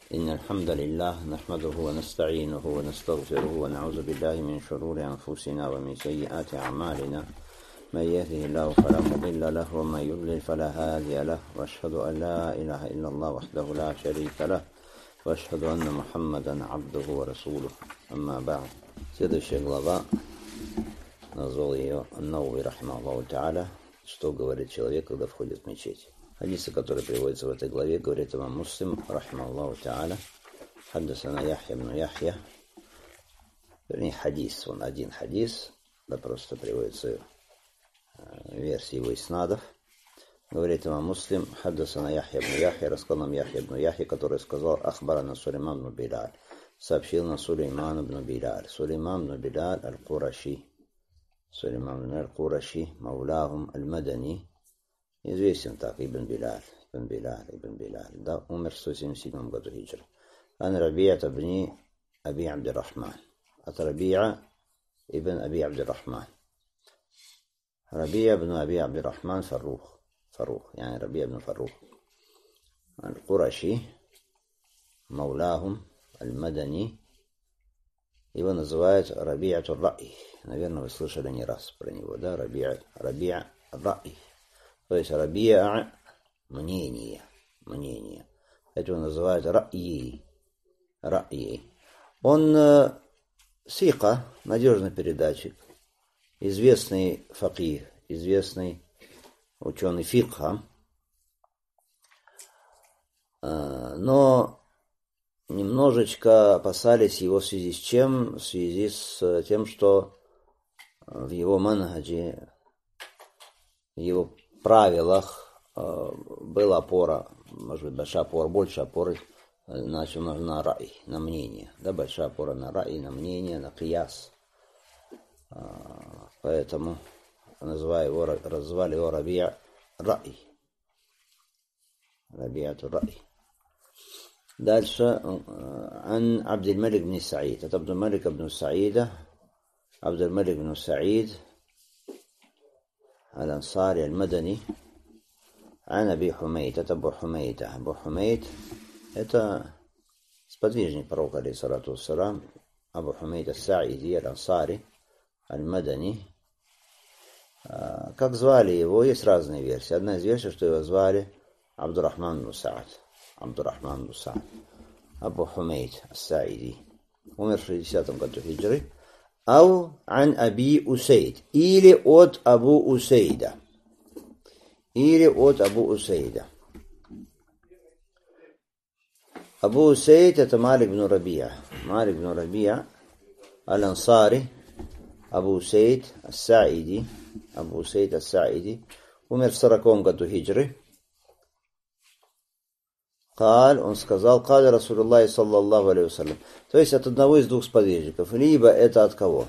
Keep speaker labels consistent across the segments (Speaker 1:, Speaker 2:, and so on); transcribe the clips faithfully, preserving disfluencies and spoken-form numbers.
Speaker 1: إن الحمد لله نحمده ونستعينه ونستغفره ونعوذ بالله من شرور أنفسنا ومن سيئات أعمالنا من يهده الله فلا مضل له ومن يضلل فلا هادي له وأشهد أن لا إله إلا الله وحده لا شريك له وأشهد أن محمدا عبده ورسوله. أما بعد. Следующая глава, назвал ее Ан-Навави рахимахуллаху тааля, что говорит человек, когда входит в мечеть. Хадисы, которые приводятся в этой главе, говорит имам Муслим рахимахуллаху тааля: хаддасана Яхья ибн Яхья. Вернее, хадис, он один хадис, да просто приводится версии его иснадов. Говорит имам Муслим: хаддасана Яхья ибн Яхья, рассказал нам Яхья ибн Яхья, который сказал: ахбарана Сулейман ибн Билаль, сообщил на Сулейман ибн Билаль. Сулейман ибн Билаль аль-Кураши. Сулейман ибн аль-Кураши, мауляхум аль-Мадани. Известен так, Ибн Билаль, Ибн Билаль, Ибн Билаль, да, умер в сто семьдесят седьмом году хиджры. Ан Раби'ат ибн Аби Абдир-Рахман. От Раби'а ибн Аби Абдир-Рахман. Раби'а ибн Аби Абдир-Рахман Фарух. Фарух, яни Раби'а ибн Фарух. Аль-Кураши, мауляхум аль-Мадани. Его называют Раби'ат ар-Ра'и. Наверное, вы слышали не раз про него, да, Раби'а, Раби'а ар-Ра'и. То есть Раби'а мнение, мнение. Это он называют Ра'и. Ра'и. Он э, сика, надежный передатчик, известный факих, известный ученый фикха, э, но немножечко опасались его в связи с чем? В связи с тем, что в его манхаджи, в его правилах э, была опора, может быть, большая опора, больше опоры на, на, на рай, на мнение. Да, большая опора на рай, на мнение, на кияс. Э, поэтому называли его, назвали его Раби'а Ра'и. Раби'ату Ра'и. Дальше. Ан Абдул-Малик ибн Саид. Это Абдул-Малик ибн Саида. Абдул-Малик ибн Саид الأنصاري المدني عن أبي حميد. Это Абу Хумейда. Абу Хумейд — это сподвижник пророка, алейхиссалату вассалам, Абу Хумейд ас-Саиди аль-Ансари аль-Мадани. Как звали его, есть разные версии. Одна из версий, что его звали Абдуррахман ибн Саад. Абдуррахман ибн Саад. Абу Хумейд ас-Саиди. Умер в шестидесятом году хиджры. Ау ан Аби Усейд. Или от Абу Усейда. Или от Абу Усейда. Абу Усейд — это Малик ибн Раби'а. Малик ибн Раби'а аль-Ансари. Абу Усейд ас-Саиди. Абу Усейд ас-Саиди. Умер в сороковом году хиджры. Каль, он сказал: каль Расулуллахи саллаллаху алейхи вассалям. То есть от одного из двух сподвижников. Либо это от кого?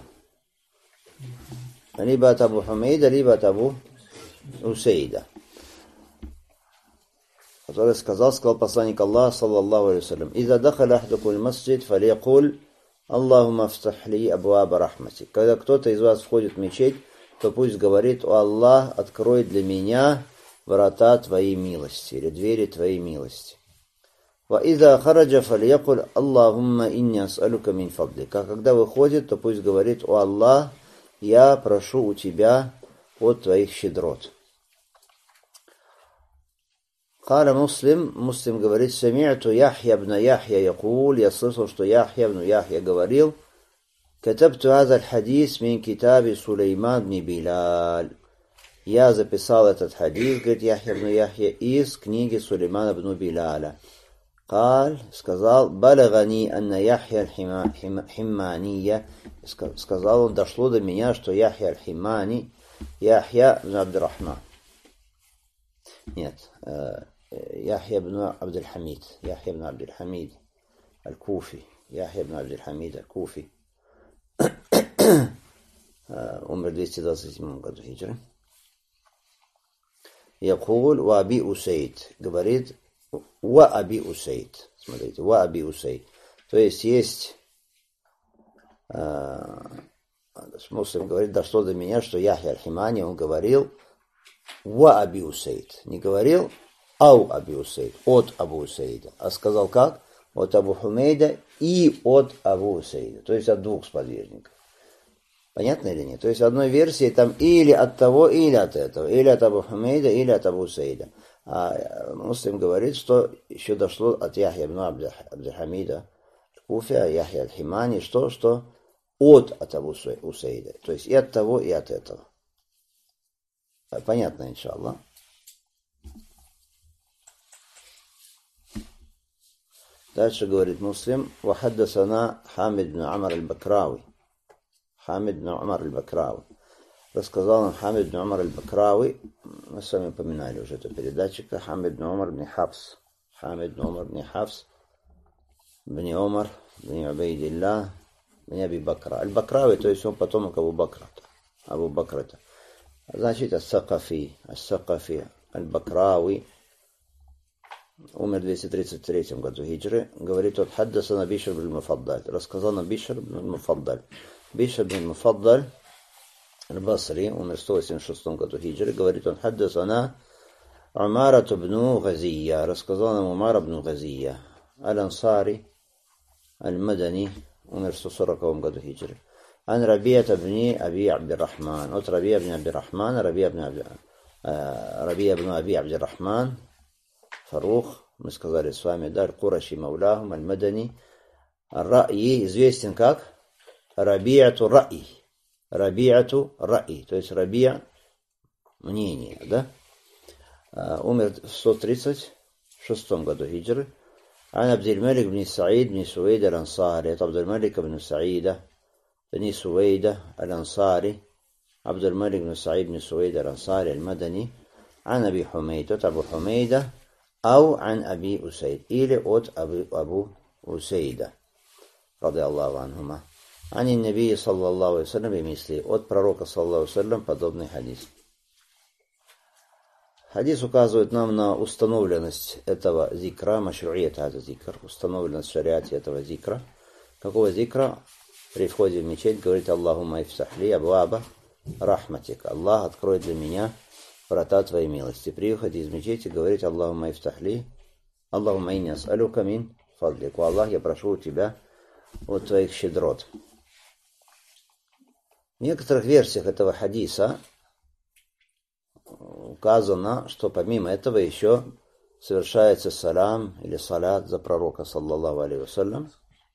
Speaker 1: Либо от Абу Хумейда, либо от Абу Усейда. Который сказал, сказал посланник Аллаха саллаллаху алейхи вассалям: «Иза дахаля ахдукуль масджид, фалякуль Аллахумма афтахли абуаба рахмати». Когда кто-то из вас входит в мечеть, то пусть говорит: «О Аллах, открой для меня врата твоей милости» или двери твоей милости. وَإِذَا خَرَجَ فَلْيَقُلْ اللَّهُمَّ إِنِّي أَسْأَلُكَ مِنْ فَضْلِكَ. А когда выходит, то пусть говорит: «О Аллах, я прошу у тебя от твоих щедрот». قال Муслим, Муслим говорит: سمعت يحيى بن يحيى يقول, я слышал, что Яхья ибн Яхья говорил: كتبت هذا الحديث من كتاب سليمان بن بلال. Я записал этот хадис, говорит Яхья ибн Яхья, из книги Сулеймана ибн Биляля. Каль, сказал: балагани анна Яхья аль-Химмания. Сказал он: дошло до меня, что Яхья аль-Химмани, Яхья ибн Абдир-Рахман. Нет, Яхья ибн Абдул-Хамид. Яхья ибн Абдул-Хамид аль-Куфи. Яхья ибн Абдул-Хамид аль-Куфи. Умер в двести двадцать седьмом году хиджры. Якуль ва Аби Усейд. Говорит: ва Аби Усейд. Смотрите, ва Аби Усейд. То есть есть э, Муслим говорит: дошло до меня, что Яхья аль-Химмани, он говорил ва Аби Усейд. Не говорил ау Аби Усейд, от Абу Усейда. А сказал как? от Абу Хумейда и от Абу Усейда, то есть от двух сподвижников. Понятно или нет? То есть в одной версии там или от того, или от этого, или от Абу Хумейда, или от Абу Усейда. А Муслим говорит, что еще дошло от Яхья ибн Абдухамида Куфи, Яхья аль-Химани, что, что от, от Абу Усейда. То есть и от того, и от этого. Понятно, иншаллах. Дальше говорит Муслим: «Вахаддасана Хамид бн Амар аль-Бакрауи». Хамид бн Амар аль-Бакрауи. Рассказал нам Хамид бн Амар аль-Бакрауи. Мы с вами упоминали уже эту передатчика. Хамид бн Умар бн Хафс. Хамид бн Умар бн Хафс. Бн Умар бн Убайдилlah бн Аби Бакра. Аль-Бакрауи, то есть он потомок Абу Бакрата. Абу Бакрата. Значит, ас-Сакафи. Ас-Сакафи. Аль-Бакрауи. Умер в двести тридцать третьем году хиджры. Говорит, от хаддасана Бишр бн Муфаддаль. Рассказал нам Бишр бн Муфаддаль. Бишр бн Муфаддаль Аль-Басри, умер в сто восемьдесят шестом году хиджры. Говорит, он хаддасана Умара бн Газия. Рассказал нам Умара бн Газия. Аль-Ансари Аль-Мадани, умер в сто сороковом году хиджры. Ан Рабията бн Аби Абдирахман. От Рабия бн Абдирахман, Рабия бн Аби Рабия бн Аби Абдирахман Фарух, мы сказали с вами, да, Аль-Кураши Мауляхум, Аль-Мадани. Ра'и известен как Рабиату Ра'и. Рабиату Ра'и, то есть Рабия мнение, да? Умер в сто тридцать шестом году хиджры. Ан Абдельмалик бн Саид бн Суэйда Аль-Ансари. Это Абдельмалик бн Саида бн Суэйда Аль-Ансари. Абдельмалик бн Саид бн Суэйда Аль-Ансари Аль-Мадани. Ан Аби Хумейда, от Абу Хумейда. Ау ан Аби Усейд, или от Абу, Абу Усейда, ради Аллаху анхума. Ани Наби саллаллаху алейхи ва саллям бимисли, от пророка саллаллаху алейхи ва саллям подобный хадис. Хадис указывает нам на установленность этого зикра, машруият это зикр, установленность в шариате этого зикра. Какого зикра? При входе в мечеть говорит Аллахумма ифтахли абваба рахматик. Аллах, открой для меня врата твоей милости. При выходе из мечети говорить Аллахумма ифтахли, Аллахумма инни ас'алюка мин фадлик. О Аллах, я прошу у тебя от твоих щедрот. В некоторых версиях этого хадиса указано, что помимо этого еще совершается салам или салят за пророка саллаллаху алейхи вассалям,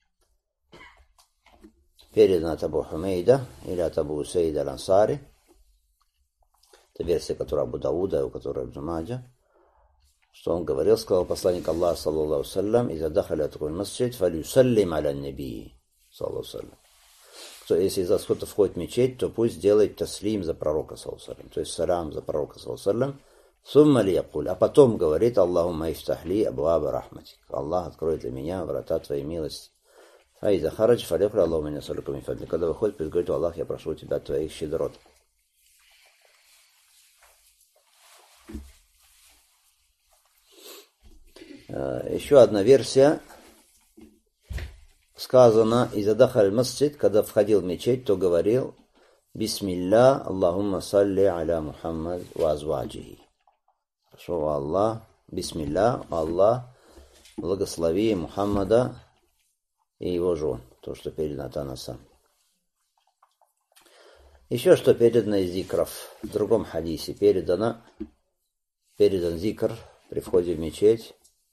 Speaker 1: передан от Абу Хумейда или от Абу Усейда Аль-Ансари. Это версия, которая Абу Дауда, у которой Ибн Маджа, что он говорил, сказал посланник Аллаха саллаллаху алейхи вассалям: «Иза дахаля такой масджид, фалюсаллим аля наби саллаллаху алейхи вассалям». То если из-за кто-то входит в мечеть, то пусть делает таслим за пророка саллаллаху алейхи вассалям, то есть салам за пророка саллаллаху алейхи вассалям. Сумма ли якуль, а потом говорит Аллахумма ифтахли абваба рахматик. Аллах, открой для меня врата твоей милости. А иза харадж фалякля Аллаху меня салюка мин фадли. Когда выходит, пусть говорит: Аллах, я прошу у тебя твоих щедрот. Еще одна версия. Сказано: «Иза дахаль масджид», когда входил в мечеть, то говорил: «Бисмилля, Аллахумма салли аля Мухаммад ва азваджихи». Хорошо, Аллах, бисмилля, Аллах, благослови Мухаммада и его жен. То, что передано от Анаса. Еще что передано из зикров. В другом хадисе передано, передан зикр при входе в мечеть.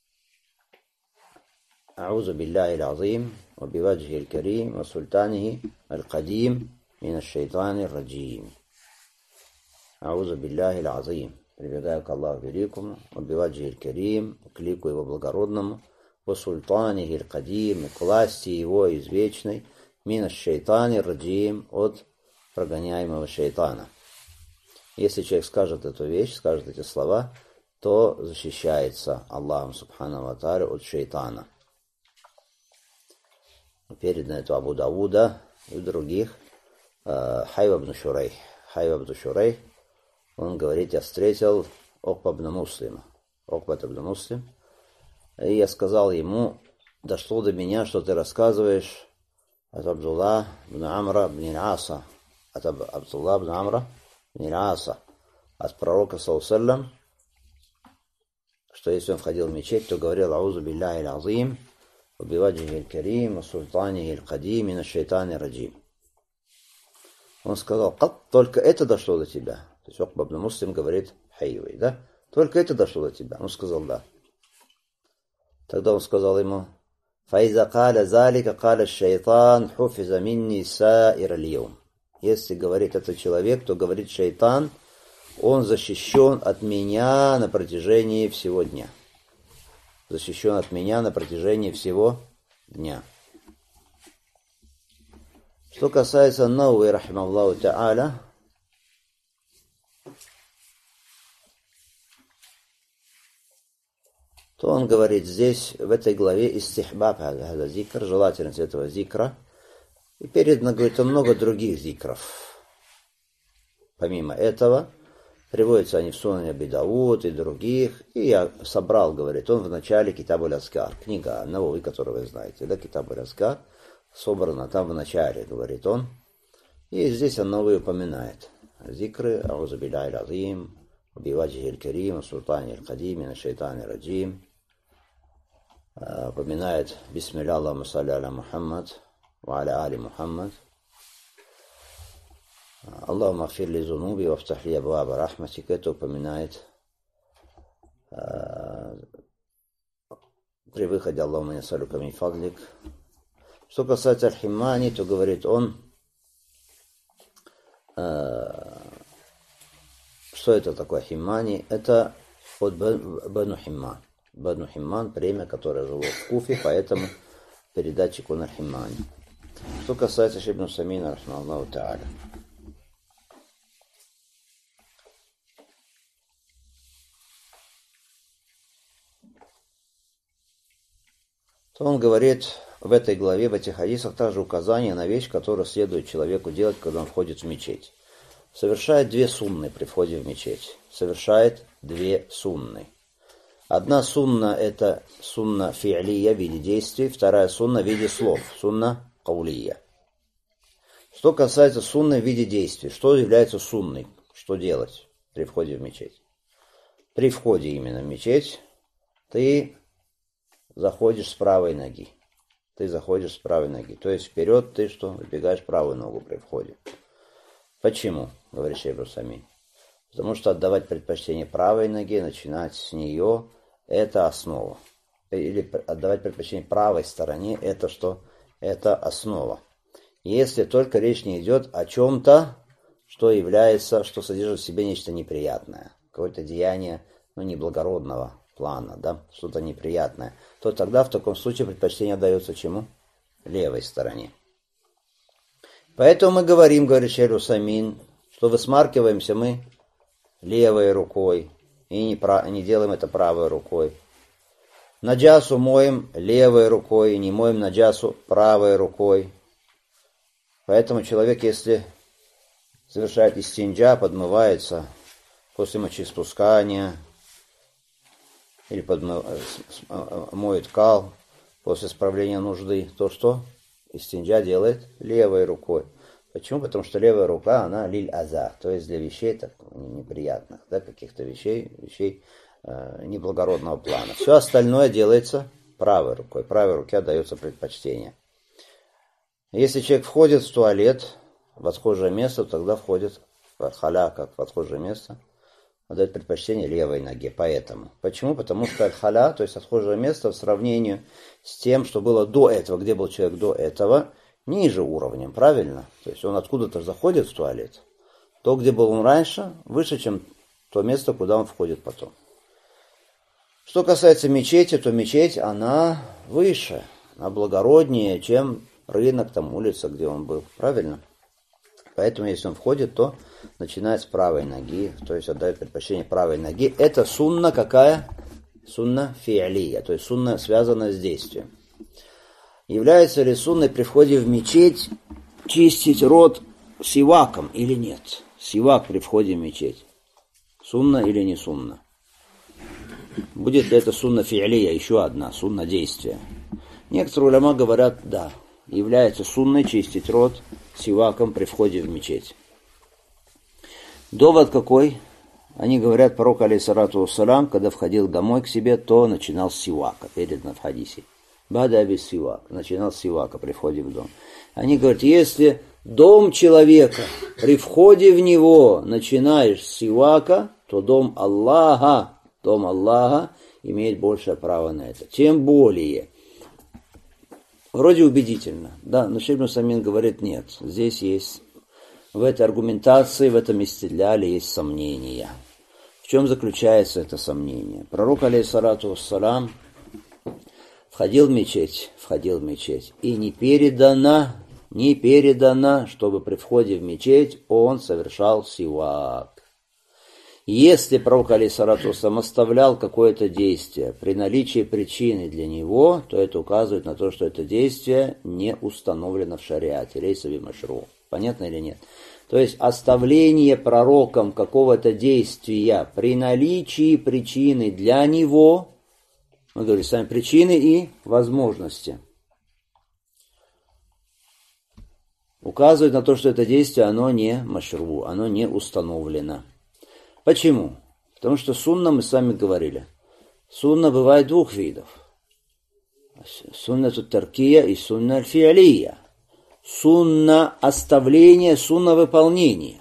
Speaker 1: أعوذ بالله العظيم وبوجهه الكريم وسلطانه القديم من الشيطان الرجيم. أعوذ بالله العظيم. Прибегаю к Аллаху великому, وبوجهه الكريم, к лику его благородному, وسلطانه القديم, к власти его извечной, من الشيطان الرجيم, от прогоняемого шайтана. Если человек скажет эту вещь, скажет эти слова, то защищается Аллахом субхану ва тааля от шайтана. Передано это Абу Дауда и других. Хайва ибн Шурейх. Хайва ибн Шурейх, он говорит: я встретил Окба ибн Муслима. Окба ибн Муслим. И я сказал ему: дошло до меня, что ты рассказываешь от Абдулла ибн Амра ибн Аса. От Абдулла ибн Амра ибн Аса. От пророка саллаллаху алейхи ва саллям, что если он входил в мечеть, то говорил: аузу билляхи аль-азим, биваджихи аль-карим, султанихи аль-кадим, мин аш-шайтани раджим. Он сказал, как только это дошло до тебя. То есть Уқба ибн Муслим говорит Хайюи, да? Только это дошло до тебя. Он сказал, да. Тогда он сказал ему, فَإِذَا قَالَ ذَلِكَ قَالَ الشَّيْطَانُ حُفِظَ مِنِّي سَائِرَ الْيَوْمِ. Если говорит этот человек, то говорит шайтан, он защищен от меня на протяжении всего дня. Защищен от меня на протяжении всего дня. Что касается Науи, рахимахуллаху та'аля, то он говорит здесь, в этой главе, истихбаб хада зикр, желательность этого зикра. И передано, говорит, много других зикров. Помимо этого, приводятся они в Сунане Аби Дауд и других. И я собрал, говорит он, в начале Китаб аль-Азкар, книга Науи, которую вы знаете, да, Китаб аль-Азкар, собрана там в начале, говорит он. И здесь он Науи упоминает зикры, аузу билляхи аль-азим, биваджихи аль-карим, султани аль-кадим, мин аш-шайтани раджим. Упоминает бисмилля Аллахумма салли аля Мухаммад ва аля али Мухаммад. Аллахумма гфир ли зунуби вафтах ли абваба рахматик. Это упоминает при выходе Аллахумма ясалюка мин фадлик. Что касается аль-Химмани, то говорит он, что это такое Химмани? Это от Бану Химман. Бану Химман, племя, которое жило в Куфе, поэтому передатчик он аль-Химмани. Что касается Шейх ибн Усаймина, рахмахуллаху та'аля, то он говорит в этой главе, в этих хадисах, также указание на вещь, которую следует человеку делать, когда он входит в мечеть. Совершает две сунны при входе в мечеть. Совершает две сунны. Одна сунна – это сунна фи'лия в виде действий, вторая сунна в виде слов, сунна каулия. Что касается сунны в виде действий, что является сунной, что делать при входе в мечеть? При входе именно в мечеть ты заходишь с правой ноги. Ты заходишь с правой ноги. То есть вперед ты что? Выбегаешь правую ногу при входе. Почему? Говорит Шейх Усаймин. Потому что отдавать предпочтение правой ноге, начинать с нее, это основа. Или отдавать предпочтение правой стороне, это что? Это основа. Если только речь не идет о чем-то, что является, что содержит в себе нечто неприятное, какое-то деяние, ну, неблагородного плана, да, что-то неприятное, то тогда в таком случае предпочтение отдается чему? Левой стороне. Поэтому мы говорим, говорит Шейх Усаймин, что высмаркиваемся мы левой рукой и не, прав... не делаем это правой рукой. Наджасу моем левой рукой, не моем наджасу правой рукой. Поэтому человек, если совершает истинджа, подмывается после мочеиспускания или подмыв... моет кал после справления нужды, то что? Истинджа делает левой рукой. Почему? Потому что левая рука, она лиль-аза, то есть для вещей так, неприятных, да, каких-то вещей, вещей э, неблагородного плана. Все остальное делается правой рукой. Правой руке отдается предпочтение. Если человек входит в туалет, в отхожее место, тогда входит в халя, как в отхожее место, отдает предпочтение левой ноге. Поэтому. Почему? Потому что аль-халя, то есть отхожее место, в сравнении с тем, что было до этого, где был человек до этого, ниже уровнем, правильно? То есть он откуда-то заходит в туалет. То, где был он раньше, выше, чем то место, куда он входит потом. Что касается мечети, то мечеть, она выше, она благороднее, чем рынок, там улица, где он был, правильно? Поэтому, если он входит, то начинает с правой ноги, то есть отдает предпочтение правой ноги. Это сунна какая? Сунна фи'лия, то есть сунна, связанная с действием. Является ли сунной при входе в мечеть чистить рот сиваком или нет? Сивак при входе в мечеть. Сунна или не сунна? Будет ли это сунна фи'лия, еще одна, сунна действия? Некоторые уляма говорят, да, является сунной чистить рот сиваком при входе в мечеть. Довод какой? Они говорят, пророк, алейхиссалату вассалям, когда входил домой к себе, то начинал с сивака, передано в хадисе. Бада би сивак. Начинал с сивака при входе в дом. Они говорят, если дом человека, при входе в него начинаешь с сивака, то дом Аллаха, дом Аллаха имеет большее право на это. Тем более, вроде убедительно, да, но Шейх ибн Усаймин говорит, нет, здесь есть, в этой аргументации, в этом истидляле есть сомнения. В чем заключается это сомнение? Пророк, алейхиссалату вассалам, входил в мечеть, входил в мечеть, и не передано, не передано, чтобы при входе в мечеть он совершал сивак. Если пророк, алейхиссалату вассалам, оставлял какое-то действие при наличии причины для него, то это указывает на то, что это действие не установлено в шариате, лейса би машру. Понятно или нет? То есть оставление пророком какого-то действия при наличии причины для него, мы говорили сами причины и возможности, указывает на то, что это действие, оно не машру, оно не установлено. Почему? Потому что сунна, мы с вами говорили, сунна бывает двух видов. Сунна тут-таркия и сунна аль-фиалия. Сунна оставления, сунна выполнения.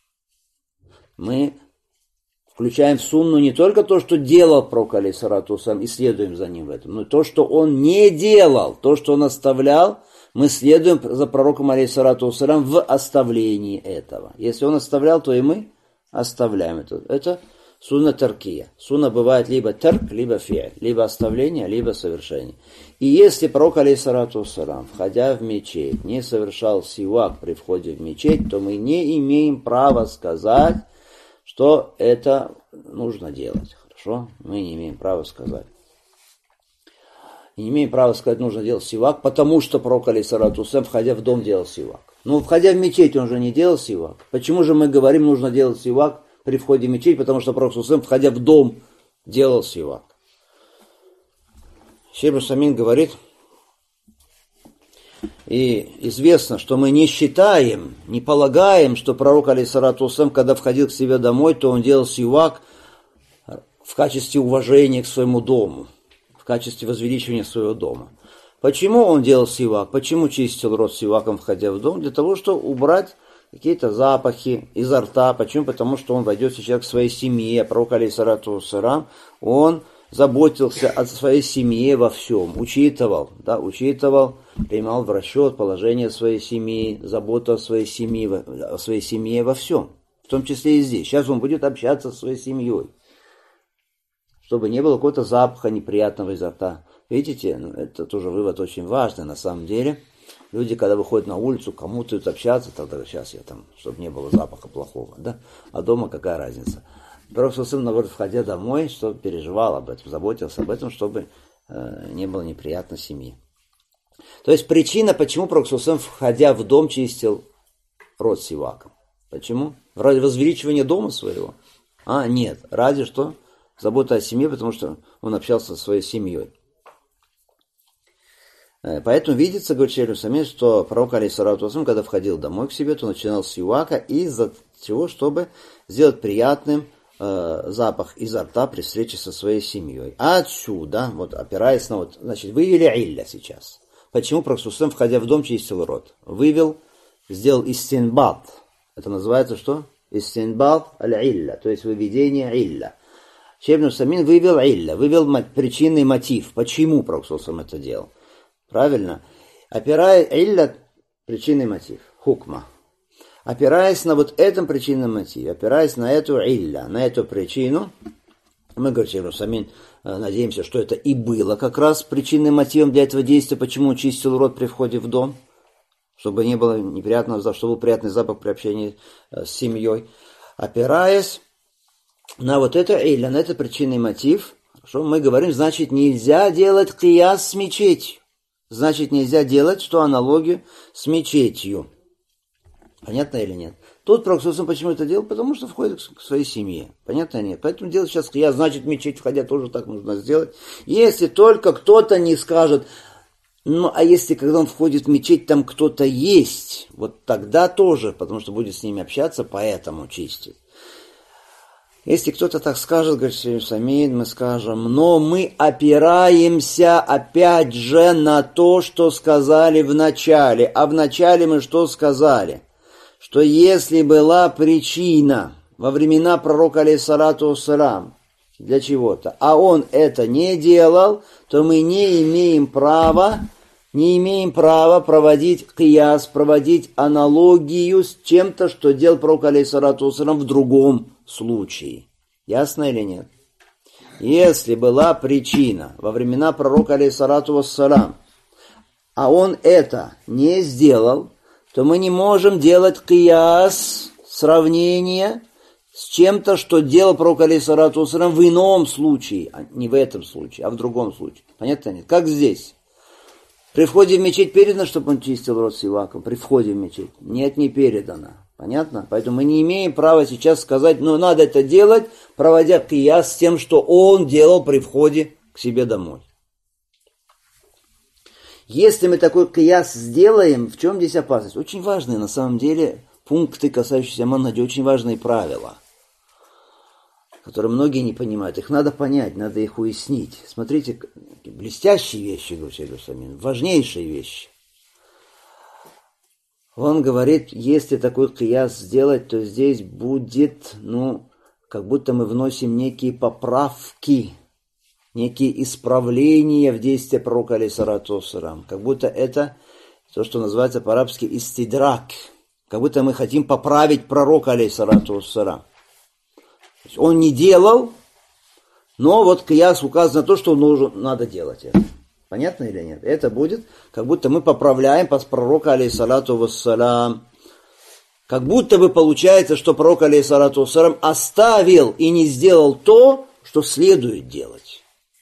Speaker 1: Мы включаем в сунну не только то, что делал пророк, алейхиссалату вассалам, и следуем за ним в этом, но и то, что он не делал, то, что он оставлял, мы следуем за пророком, алейхиссалату вассалам, в оставлении этого. Если он оставлял, то и мы оставляем это. Это сунна таркия. Сунна бывает либо тарк, либо фиаль, либо оставление, либо совершение. И если пророк, алейхиссалату вассалам, входя в мечеть, не совершал сивак при входе в мечеть, то мы не имеем права сказать, что это нужно делать. Хорошо? Мы не имеем права сказать. И не имеем права сказать, нужно делать сивак, потому что пророк, алейхиссалату вассалам, входя в дом, делал сивак. Ну, входя в мечеть, он же не делал сивак. Почему же мы говорим, нужно делать сивак при входе в мечеть? Потому что пророк, входя в дом, делал сивак. Шейх ибн Усаймин говорит, и известно, что мы не считаем, не полагаем, что пророк, алейхиссалату вассалам, когда входил к себе домой, то он делал сивак в качестве уважения к своему дому, в качестве возвеличивания своего дома. Почему он делал сивак? Почему чистил рот сиваком, входя в дом? Для того, чтобы убрать какие-то запахи изо рта. Почему? Потому что он войдет сейчас к своей семье. Пророк, алейхиссалату вассалам, он заботился о своей семье во всем, учитывал, да, учитывал, принимал в расчет положение своей семьи, заботу о своей семье, о своей семье во всем, в том числе и здесь. Сейчас он будет общаться со своей семьей, чтобы не было какого-то запаха неприятного изо рта. Видите, ну, это тоже вывод очень важный на самом деле. Люди, когда выходят на улицу, кому-то идут общаться, тогда сейчас я там, чтобы не было запаха плохого, да, а дома какая разница. Пророк, наоборот, входя домой, чтобы переживал об этом, заботился об этом, чтобы э, не было неприятно семье. То есть причина, почему пророк, входя в дом, чистил рот сиваком. Почему? Ради возвеличивания дома своего? А, нет, ради что? Забота о семье, потому что он общался со своей семьей. Поэтому видится, говорит Шейх ибн Усаймин, что пророк, алейхиссалату вассалам, когда входил домой к себе, то начинал с сивака из-за чего, чтобы сделать приятным э, запах изо рта при встрече со своей семьей. А отсюда, вот опираясь на вот, значит, вывели илля сейчас. Почему пророк, входя в дом, чистил рот? Вывел, сделал истинбат. Это называется что? Истинбат аль-илля, то есть выведение илля. Шейх ибн Усаймин вывел илля, вывел причинный мотив. Почему пророк это делал? Правильно? Опираясь, илля, причинный мотив, хукма. Опираясь на вот этом причинном мотиве, опираясь на эту илля, на эту причину, мы, говорит Шейх ибн Усаймин, надеемся, что это и было как раз причинным мотивом для этого действия, почему он чистил рот при входе в дом, чтобы не было неприятного, чтобы был приятный запах при общении с семьей. Опираясь на вот это илля, на этот причинный мотив, что мы говорим, значит, нельзя делать кияс с мечетью. Значит, нельзя делать, что аналогию с мечетью. Понятно или нет? Тут пророк почему это делал? Потому что входит к своей семье. Понятно или нет? Поэтому делать сейчас кияс, значит, мечеть входя тоже так нужно сделать. Если только кто-то не скажет, ну, а если когда он входит в мечеть, там кто-то есть, вот тогда тоже, потому что будет с ними общаться, поэтому чистить. Если кто-то так скажет, говорит Шейх Самин, мы скажем, но мы опираемся опять же на то, что сказали в начале. А в начале мы что сказали? Что если была причина во времена пророка алейхиссалату вассалам для чего-то, а он это не делал, то мы не имеем права, не имеем права проводить кияс, проводить аналогию с чем-то, что делал пророк алейхиссалату вассалам в другом случае. Ясно или нет? Если была причина во времена пророка алейхиссалату вассалам, а он это не сделал, то мы не можем делать кияс, сравнение с чем-то, что делал пророк алейхиссалату вассалам в ином случае, а не в этом случае, а в другом случае. Понятно нет? Как здесь? При входе в мечеть передано, чтобы он чистил рот сиваком? При входе в мечеть? Нет, не передано. Понятно? Поэтому мы не имеем права сейчас сказать, ну надо это делать, проводя кияс с тем, что он делал при входе к себе домой. Если мы такой кияс сделаем, в чем здесь опасность? Очень важные на самом деле пункты, касающиеся манхаджа, очень важные правила, которые многие не понимают. Их надо понять, надо их уяснить. Смотрите, блестящие вещи, говорит Шейх Самин, важнейшие вещи. Он говорит, если такой кияс сделать, то здесь будет, ну, как будто мы вносим некие поправки, некие исправления в действия пророка алейхиссалату вассалам. Как будто это то, что называется по-арабски истидрак. Как будто мы хотим поправить пророка алейхиссалату вассалам. Он не делал, но вот кияс указывает на то, что нужно, надо делать это. Понятно или нет? Это будет, как будто мы поправляем по пророка алейхиссалату вассалам. Как будто бы получается, что пророк алейхиссалату вассалам оставил и не сделал то, что следует делать.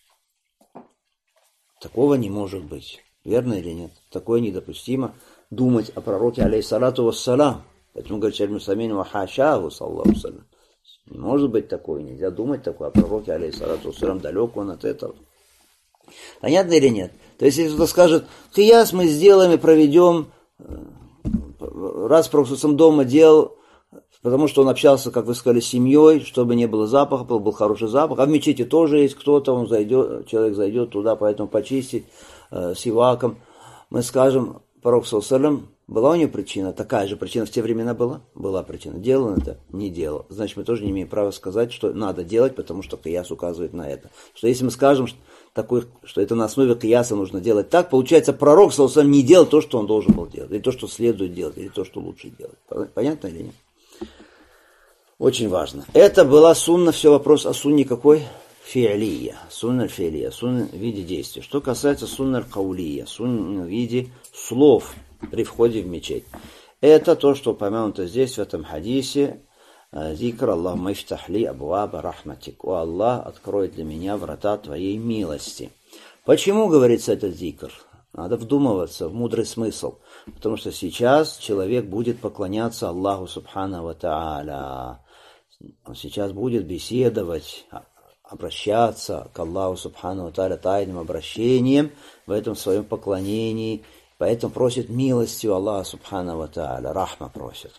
Speaker 1: Такого не может быть. Верно или нет? Такое недопустимо думать о пророке алейхиссалату вассалам. Поэтому говорит Шейх Самин ва хашаху саллаллаху алейхи ва саллям. Не может быть такое, нельзя думать такое о пророке алейхиссалату вассалам, далек он от этого. Понятно или нет? То есть, если кто-то скажет, кияс мы сделаем и проведем, раз пророк дома делал, потому что он общался, как вы сказали, с семьей, чтобы не было запаха, был хороший запах, а в мечети тоже есть кто-то, он зайдет, человек зайдет туда, поэтому почистить э, сиваком. Мы скажем, пророк саллаллаху была у него причина, такая же причина в те времена была? Была причина. Делал он это? Не делал. Значит, мы тоже не имеем права сказать, что надо делать, потому что кияс указывает на это. Что если мы скажем, что, такой, что это на основе кияса нужно делать так, получается, пророк саллаллаху не делал то, что он должен был делать, или то, что следует делать, или то, что лучше делать. Понятно или нет? Очень важно. Это была сунна, все вопрос о сунне какой? Фи'лия. Сунна фи'лия. Сунна в виде действия. Что касается сунна каулия, сунна в виде слов при входе в мечеть. Это то, что упомянуто здесь, в этом хадисе. Зикр Аллахумма ифтахли абуаба рахматик. О Аллах, открой для меня врата твоей милости. Почему говорится этот зикр? Надо вдумываться в мудрый смысл. Потому что сейчас человек будет поклоняться Аллаху субхану ва тааля. Он сейчас будет беседовать, обращаться к Аллаху субхану ва тааля тайным обращением в этом своем поклонении. Поэтому просит милости у Аллаха субхану ва тааля. Рахма просит.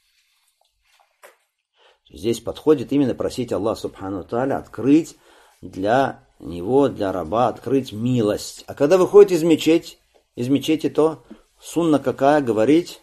Speaker 1: Здесь подходит именно просить Аллаха субхану ва тааля открыть для него, для раба, открыть милость. А когда выходит из мечети, из мечети, то сунна какая? Говорить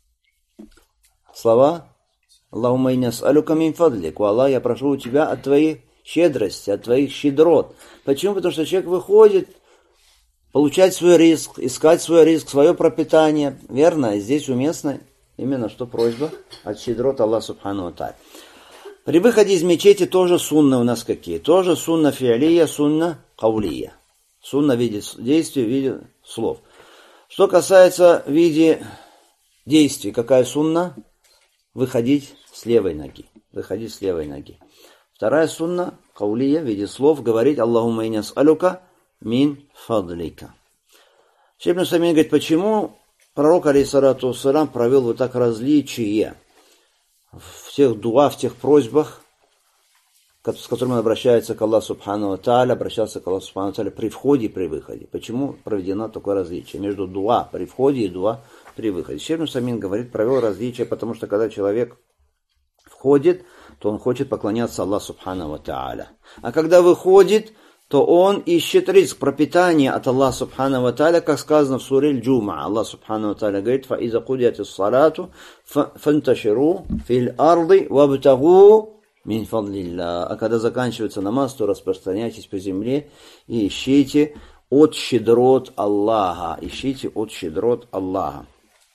Speaker 1: слова Аллахумма инна ас'алюка мин фадлик. О Аллах, я прошу у тебя от твоей щедрости, от твоих щедрот. Почему? Потому что человек выходит получать свой ризк, искать свой ризк, свое пропитание. Верно? И здесь уместно именно что просьба от щедрот Аллаха субхану ва тааля. При выходе из мечети тоже сунна у нас какие? Тоже сунна фи'лия, сунна каулия. Сунна в виде действий, в виде слов. Что касается в виде действий, какая сунна? Выходить с левой ноги. Выходить с левой ноги. Вторая сунна каулия, в виде слов, говорить Аллахумма инна ас'алюка мин фадлика. Шейх ибн Самин говорит, почему пророк алейхиссалату вассалам провел вот так различие в тех дуа, в тех просьбах, с которыми он обращается к Аллаху субхану ва тааля, обращался к Аллаху субхану ва тааля при входе и при выходе. Почему проведено такое различие между дуа при входе и дуа при выходе? Шейх ибн Самин говорит, провел различие, потому что когда человек входит, то он хочет поклоняться Аллаху Субхану ва Тааля. А когда выходит, то он ищет риск, пропитание от Аллаха Субхану ва Тааля, как сказано в суре Аль-Джума. Аллах Субхану ва Тааля говорит: «Фаиза кудиятис салату фанташиру фил арды вабтагу мин фадлилля». А когда заканчивается намаз, то распространяйтесь по земле и ищите от щедрот Аллаха. Ищите от щедрот Аллаха.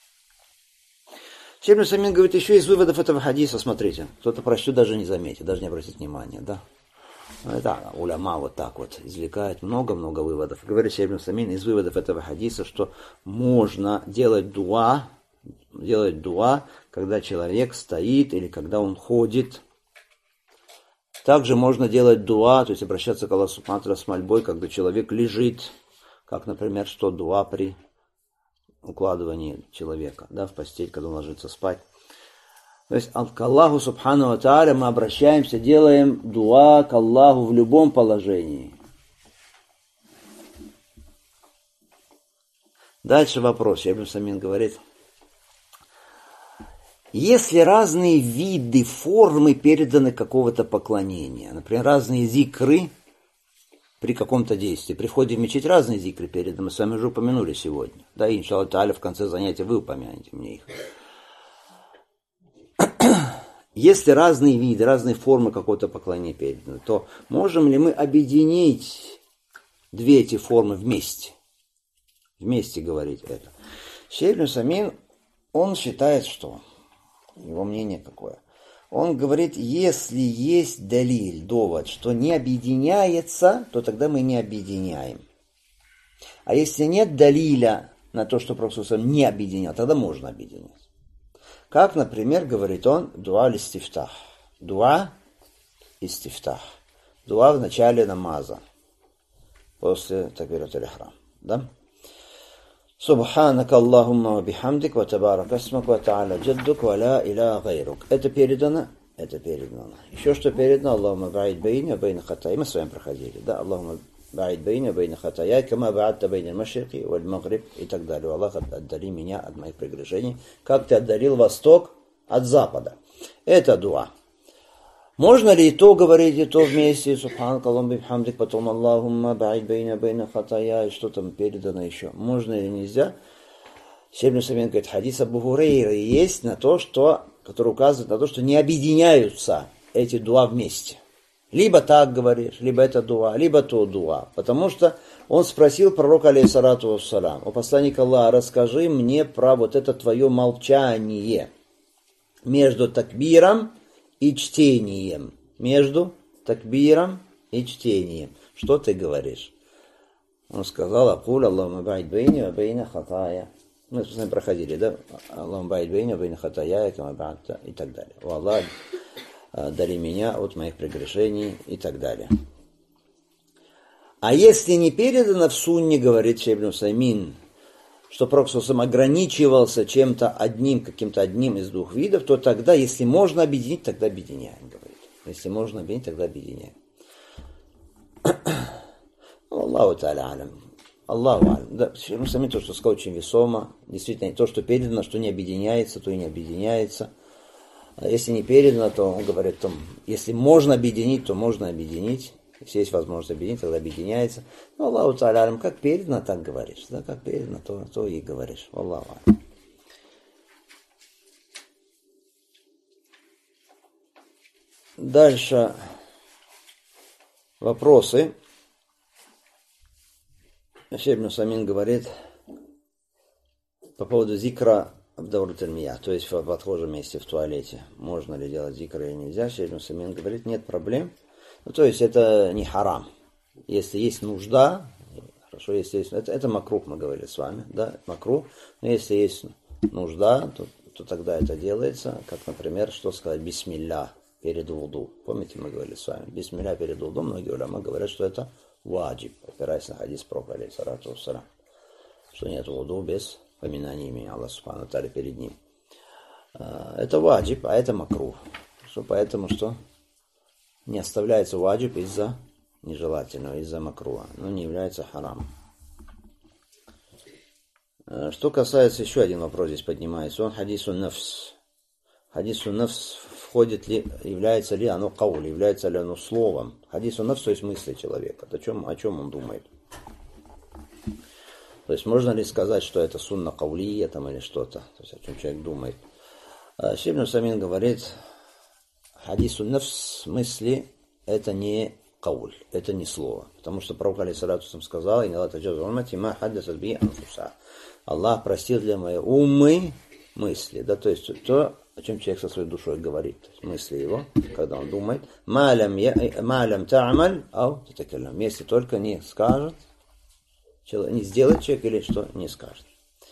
Speaker 1: Шейх ибн Усаймин говорит, еще из выводов этого хадиса, смотрите, кто-то прочтет, даже не заметит, даже не обратит внимания, да. Это уляма вот так вот извлекает много-много выводов. Говорит Шейх ибн Усаймин из выводов этого хадиса, что можно делать дуа, делать дуа, когда человек стоит или когда он ходит. Также можно делать дуа, то есть обращаться к Аллаху Субхану ва Тааля с мольбой, когда человек лежит, как, например, что дуа при укладывании человека, да, в постель, когда он ложится спать. То есть к Аллаху Субхану ва Тааля мы обращаемся, делаем дуа к Аллаху в любом положении. Дальше вопрос. Ибн Усаймин говорит, если разные виды, формы переданы какого-то поклонения, например, разные зикры при каком-то действии. При входе в мечеть разные зикры переданы, мы с вами уже упомянули сегодня. Да, и иншаллах тааля в конце занятия вы упомянете мне их. Если разные виды, разные формы какого-то поклонения переданы, то можем ли мы объединить две эти формы вместе? Вместе говорить это. Шейх ибн Усаймин, он считает, что, его мнение какое? Он говорит, если есть далиль, довод, что не объединяется, то тогда мы не объединяем. А если нет далиля на то, что Пророк не объединял, тогда можно объединять. Как, например, говорит он, дуа листифтах. Дуа истифтах. Дуа в начале намаза. После такбират аль-ихрам. Да? Субханака Аллахумма ва бихамдик, ва табарак асмак, ва та'аля джаддук, ва ла иля гайрук. Это передано? Это передано. Еще что передано? Аллахумма ба'ид байни ва байна хатая. Мы с вами проходили. Да? Аллахумма ба'ид байни ва байна хатая, кама ба'адта байна аль-машрики валь магриб и так далее. Аллах, отдали меня от моих прегрешений, как ты отдалил восток от запада. Это дуа. Можно ли и то говорить, и то вместе? Субханака Аллахумма бихамдик, потом Аллахумма ба'ид байни ва байна хатая, и что там передано еще? Можно или нельзя? Шейх ибн Усаймин говорит, хадис Абу Хурейры есть на то, что, который указывает на то, что не объединяются эти дуа вместе. Либо так говоришь, либо это дуа, либо то дуа. Потому что он спросил пророка, алейхиссалату вассалям, о посланнике Аллаха, расскажи мне про вот это твое молчание между такбиром и чтением. Между такбиром и чтением. Что ты говоришь? Он сказал, акуль Аллахумма ба'ид байни ва байна хатая. Мы с вами проходили, да? Аллахумма ба'ид байни ва байна хатая, кама ба'адта и так далее. О Аллах, дари меня от моих прегрешений и так далее. А если не передано в сунне, говорит Шейх ибн Усаймин, что Пророк ограничивался чем-то одним, каким-то одним из двух видов, то тогда, если можно объединить, тогда объединяем, говорит. Если можно объединить, тогда объединяем. Аллаху та'аля алям. Аллаху алям. Да, мы сами то, что сказал, очень весомо. Действительно, то, что передано, что не объединяется, то и не объединяется. А если не передано, то он говорит, то, если можно объединить, то можно объединить. Если есть возможность объединить, тогда объединяется. Ну, Аллаху та'аля алям, как передано, так говоришь. Да, как передано, то, то и говоришь. Аллаху алям. Дальше вопросы. Шейх ибн Усаймин говорит по поводу зикра в даурат аль-мия, то есть в отхожем месте, в туалете. Можно ли делать зикр или нельзя? Шейх ибн Усаймин говорит, нет проблем. Ну, то есть это не харам. Если есть нужда, хорошо, если есть... Это, это макрух, мы говорили с вами, да, макрух. Но если есть нужда, то, то тогда это делается, как, например, что сказать, бисмилля перед вуду. Помните, мы говорили с вами, бисмилля перед вуду, многие уляма говорят, что это ваджиб, опираясь на хадис пророка, алейхиссалату вассалям, что нет вуду без поминания имени Аллаха субхану ва тааля перед ним. Это ваджиб, а это макрух. Что поэтому что не оставляется ваджиб из-за нежелательного, из-за макруха, но не является харамом. Что касается, еще один вопрос здесь поднимается, он хадису нафс. Хадису нафс входит ли, является ли оно кауль, является ли оно словом. Хадису нафс, то есть мысли человека, о чем, о чем он думает. То есть можно ли сказать, что это сунна каулия там или что-то, то есть о чем человек думает. Шейх ибн Усаймин говорит, хадису нафс, мысли, это не кауль, это не слово. Потому что пророк алейхиссалату вассалям сказал, Аллах простил для моей умы мысли, да, то есть то, о чем человек со своей душой говорит, то есть мысли его, когда он думает, малям та'амаль, ау татакаллам, если только не скажет, не сделает человек или что не скажет.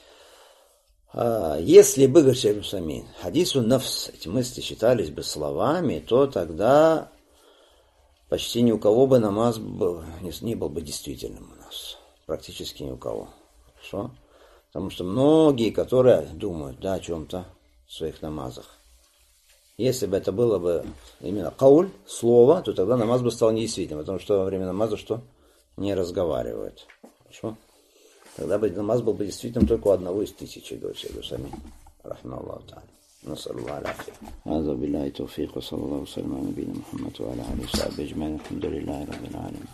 Speaker 1: Если бы, говорит Шейх ибн Усаймин, хадису нафс, эти мысли считались бы словами, то тогда почти ни у кого бы намаз был, не, не был бы действительным у нас. Практически ни у кого. Хорошо? Потому что многие, которые думают, да, о чем-то в своих намазах. Если бы это было бы именно кауль, слово, то тогда намаз бы стал недействительным. Потому что во время намаза что? Не разговаривают. Хорошо? Тогда бы намаз был бы действительным только у одного из тысячи, говорит Шейх ибн Усаймин. Рахмаллаху та'аля. نسأل الله العافية. هذا بالله التوفيق وصلى الله وسلم على نبينا محمد وعلى آله وصحبه أجمعين الحمد لله رب العالمين.